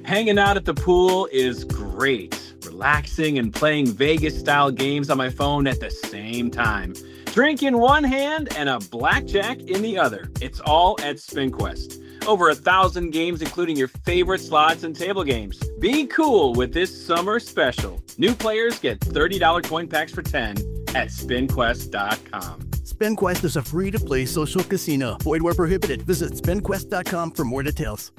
Hanging out at the pool is great. Relaxing and playing Vegas-style games on my phone at the same time. Drink in one hand and a blackjack in the other. It's all at SpinQuest. Over 1,000 games, including your favorite slots and table games. Be cool with this summer special. New players get $30 coin packs for 10 at SpinQuest.com. SpinQuest is a free-to-play social casino. Void where prohibited. Visit SpinQuest.com for more details.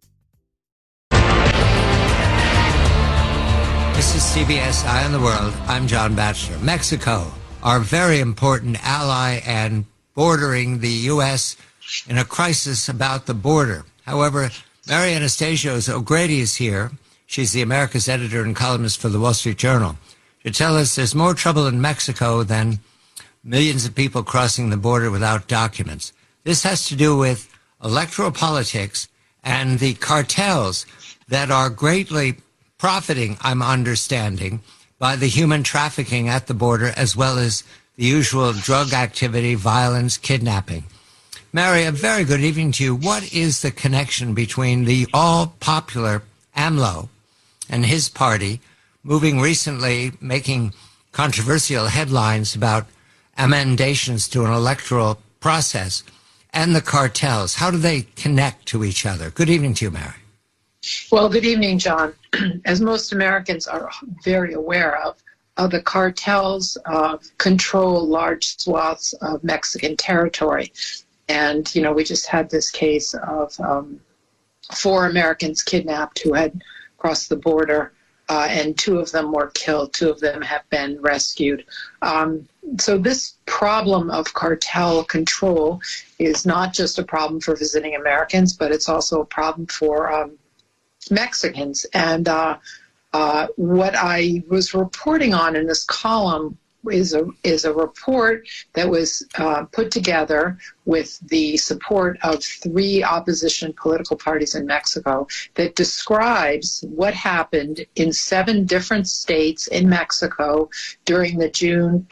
This is CBS Eye on the World. I'm John Batchelor. Mexico, our very important ally and bordering the U.S. in a crisis about the border. However, Mary Anastasios O'Grady is here. She's the America's editor and columnist for the Wall Street Journal to tell us there's more trouble in Mexico than millions of people crossing the border without documents. This has to do with electoral politics and the cartels that are greatly profiting, I'm understanding, by the human trafficking at the border, as well as the usual drug activity, violence, kidnapping. Mary, a very good evening to you. What is the connection between the all-popular AMLO and his party moving recently, making controversial headlines about amendations to an electoral process, and the cartels? How do they connect to each other? Good evening to you, Mary. Well, good evening, John. As most Americans are very aware of, the cartels control large swaths of Mexican territory. And, you know, we just had this case of 4 Americans kidnapped who had crossed the border, and 2 of them were killed. 2 of them have been rescued. So this problem of cartel control is not just a problem for visiting Americans, but it's also a problem for Mexicans. And what I was reporting on in this column is a report that was put together with the support of 3 opposition political parties in Mexico that describes what happened in 7 different states in Mexico during the June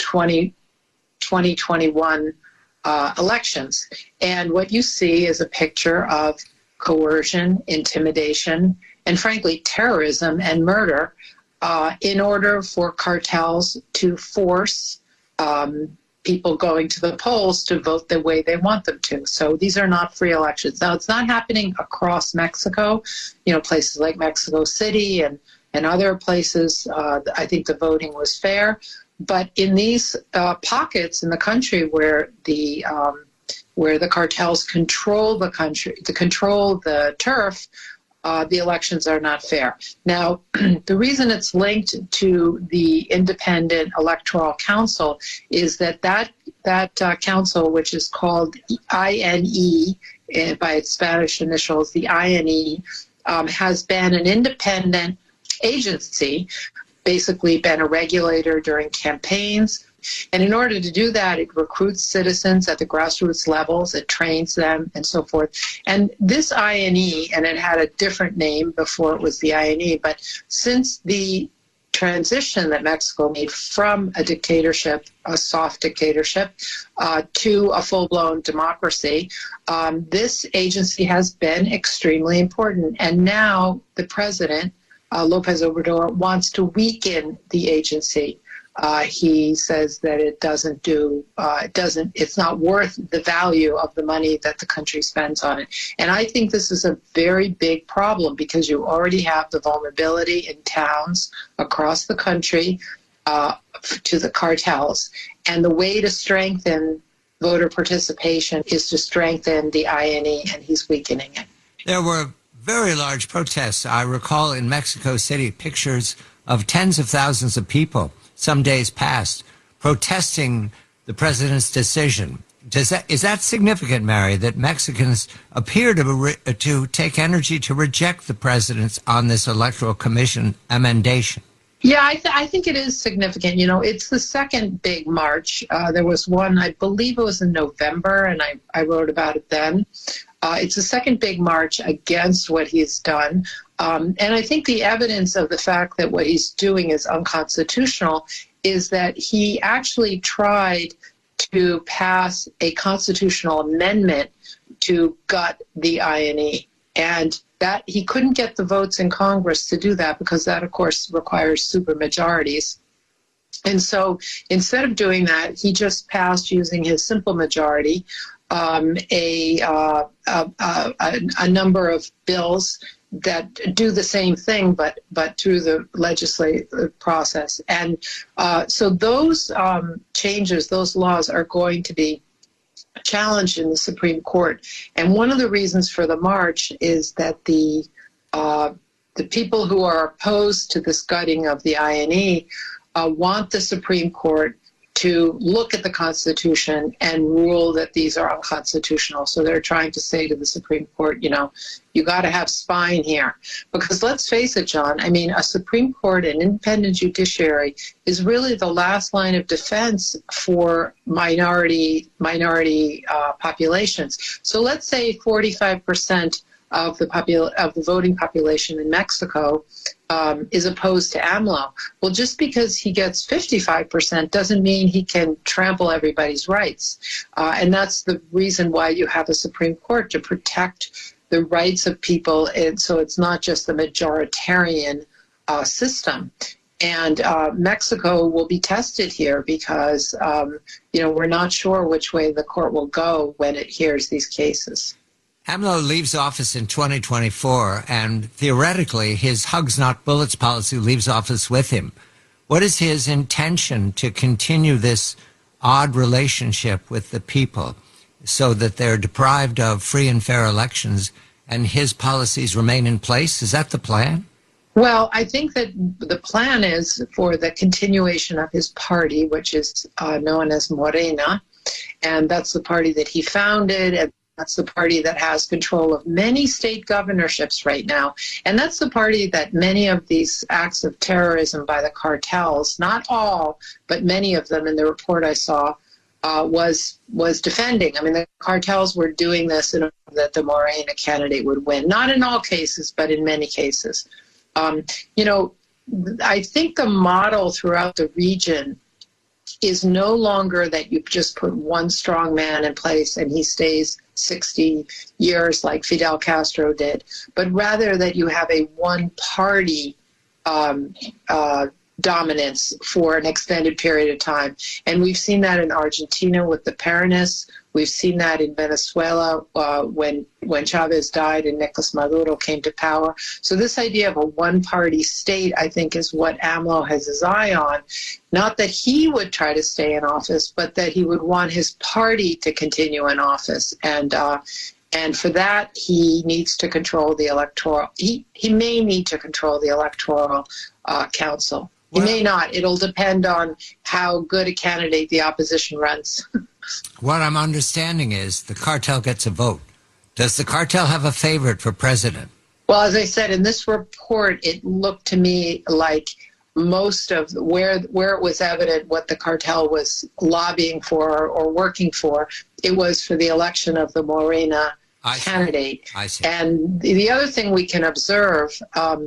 2021 elections. And what you see is a picture of coercion, intimidation, and frankly, terrorism and murder in order for cartels to force people going to the polls to vote the way they want them to. So these are not free elections. Now, it's not happening across Mexico. You know, places like Mexico City and other places, I think the voting was fair. But in these pockets in the country where the cartels control the country, to control the turf, the elections are not fair. Now, the reason it's linked to the Independent Electoral Council is that council, which is called INE, by its Spanish initials, the INE, has been an independent agency, basically been a regulator during campaigns. And in order to do that, it recruits citizens at the grassroots levels, it trains them, and so forth. And this INE, and it had a different name before it was the INE, but since the transition that Mexico made from a dictatorship, a soft dictatorship, to a full-blown democracy, this agency has been extremely important. And now the president, López Obrador, wants to weaken the agency. He says that it's not worth the value of the money that the country spends on it. And I think this is a very big problem because you already have the vulnerability in towns across the country to the cartels. And the way to strengthen voter participation is to strengthen the INE, and he's weakening it. There were very large protests. I recall in Mexico City pictures of tens of thousands of people some days past protesting the president's decision. Is that significant, Mary, that Mexicans appear to take energy to reject the president on this electoral commission amendation? Yeah, I think it is significant. You know, it's the second big march. There was one, I believe it was in November, and I wrote about it then. It's the second big march against what he's done. And I think the evidence of the fact that what he's doing is unconstitutional is that he actually tried to pass a constitutional amendment to gut the INE. And that he couldn't get the votes in Congress to do that because that, of course, requires supermajorities. And so instead of doing that, he just passed, using his simple majority, a number of bills that do the same thing, but through the legislative process. And so those changes, those laws are going to be challenged in the Supreme Court. And one of the reasons for the march is that the people who are opposed to this gutting of the INE want the Supreme Court to look at the Constitution and rule that these are unconstitutional. So they're trying to say to the Supreme Court, you got to have spine here. Because let's face it, John, I mean, a Supreme Court, an independent judiciary, is really the last line of defense for minority populations. So let's say 45% of the voting population in Mexico is opposed to AMLO. Well, just because he gets 55% doesn't mean he can trample everybody's rights. And that's the reason why you have a Supreme Court, to protect the rights of people. And so it's not just the majoritarian system. And Mexico will be tested here because, we're not sure which way the court will go when it hears these cases. AMLO leaves office in 2024, and theoretically, his hugs not bullets policy leaves office with him. What is his intention to continue this odd relationship with the people so that they're deprived of free and fair elections and his policies remain in place? Is that the plan? Well, I think that the plan is for the continuation of his party, which is known as Morena, and that's the party that he founded, and that's the party that has control of many state governorships right now. And that's the party that many of these acts of terrorism by the cartels, not all, but many of them in the report I saw, was defending. I mean, the cartels were doing this in order that the Morena candidate would win. Not in all cases, but in many cases. I think the model throughout the region is no longer that you just put one strong man in place and he stays 60 years like Fidel Castro did, but rather that you have a one-party dominance for an extended period of time. And we've seen that in Argentina with the Peronists. We've seen that in Venezuela when Chavez died and Nicolas Maduro came to power. So this idea of a one-party state, I think, is what AMLO has his eye on. Not that he would try to stay in office, but that he would want his party to continue in office. And for that, he needs to control the electoral. He may need to control the electoral council. He may not. It'll depend on how good a candidate the opposition runs. What I'm understanding is the cartel gets a vote. Does the cartel have a favorite for president? Well, as I said, in this report, it looked to me like most of where it was evident what the cartel was lobbying for or working for, it was for the election of the Morena candidate. I see. And the other thing we can observe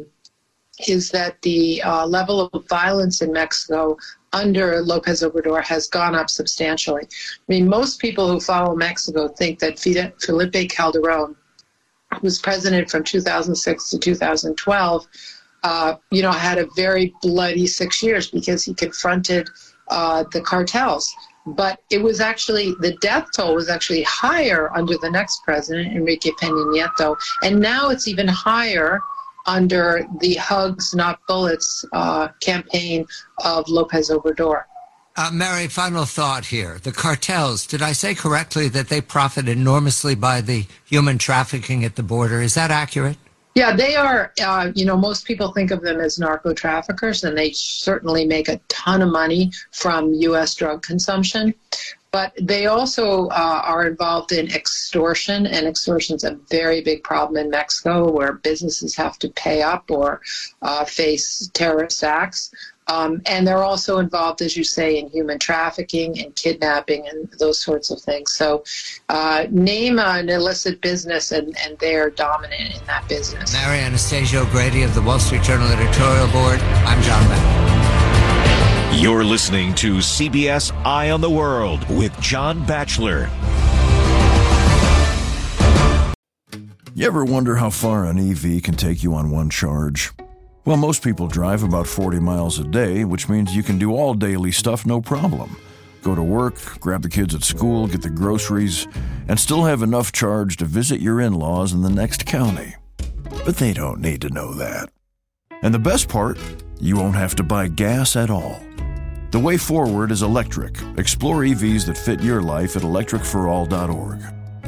is that the level of violence in Mexico under López Obrador has gone up substantially. I mean, most people who follow Mexico think that Felipe Calderón, who was president from 2006 to 2012, had a very bloody 6 years because he confronted the cartels. But it was actually, the death toll was actually higher under the next president, Enrique Peña Nieto, and now it's even higher under the Hugs Not Bullets campaign of López Obrador. Mary, final thought here. The cartels, did I say correctly that they profit enormously by the human trafficking at the border? Is that accurate? Yeah, they are, most people think of them as narco traffickers, and they certainly make a ton of money from U.S. drug consumption. But they also are involved in extortion, and extortion is a very big problem in Mexico, where businesses have to pay up or face terrorist acts. And they're also involved, as you say, in human trafficking and kidnapping and those sorts of things. So name an illicit business, and they're dominant in that business. Mary Anastasia O'Grady of the Wall Street Journal editorial board. I'm John Beck. You're listening to CBS Eye on the World with John Batchelor. You ever wonder how far an EV can take you on one charge? Well, most people drive about 40 miles a day, which means you can do all daily stuff no problem. Go to work, grab the kids at school, get the groceries, and still have enough charge to visit your in-laws in the next county. But they don't need to know that. And the best part, you won't have to buy gas at all. The way forward is electric. Explore EVs that fit your life at electricforall.org.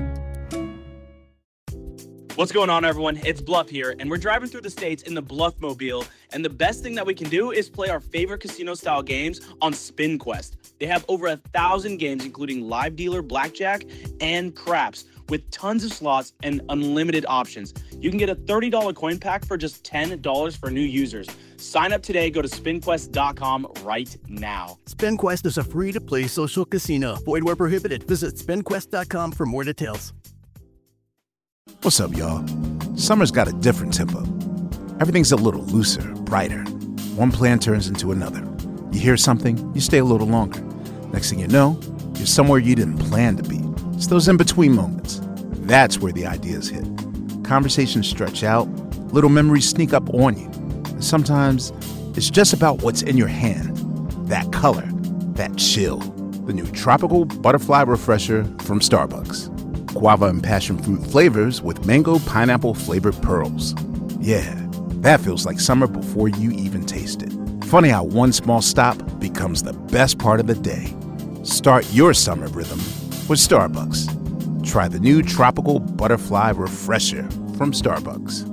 What's going on, everyone? It's Bluff here, and we're driving through the states in the Bluffmobile, and the best thing that we can do is play our favorite casino-style games on SpinQuest. They have over 1,000 games, including live dealer, blackjack, and craps, with tons of slots and unlimited options. You can get a $30 coin pack for just $10 for new users. Sign up today. Go to spinquest.com right now. SpinQuest is a free-to-play social casino. Void where prohibited. Visit spinquest.com for more details. What's up, y'all? Summer's got a different tempo. Everything's a little looser, brighter. One plan turns into another. You hear something, you stay a little longer. Next thing you know, you're somewhere you didn't plan to be. It's those in-between moments. That's where the ideas hit. Conversations stretch out, little memories sneak up on you. And sometimes it's just about what's in your hand. That color, that chill. The new Tropical Butterfly Refresher from Starbucks. Guava and passion fruit flavors with mango pineapple flavored pearls. Yeah, that feels like summer before you even taste it. Funny how one small stop becomes the best part of the day. Start your summer rhythm with Starbucks. Try the new Tropical Butterfly Refresher from Starbucks.